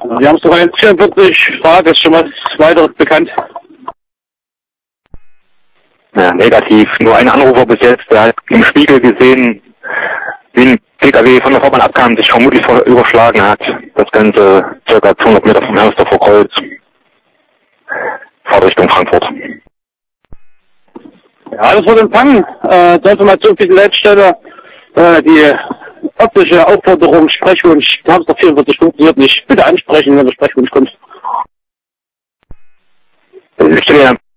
Wir haben es sogar in 44 Frage, ist schon was weiteres bekannt. Ja, negativ. Nur ein Anrufer bis jetzt, der hat im Spiegel gesehen, wie ein PKW von der Fahrbahn abkam, sich vermutlich überschlagen hat. Das Ganze ca. 200 Meter vom Hermsdorfer Kreuz. Fahrt Richtung Frankfurt. Ja, das wird empfangen. Zur Information für die Leitstelle, die örtliche Aufforderung, Sprechwunsch, Hamster 44 funktioniert nicht. Bitte ansprechen, wenn der Sprechwunsch kommt. Ich stehe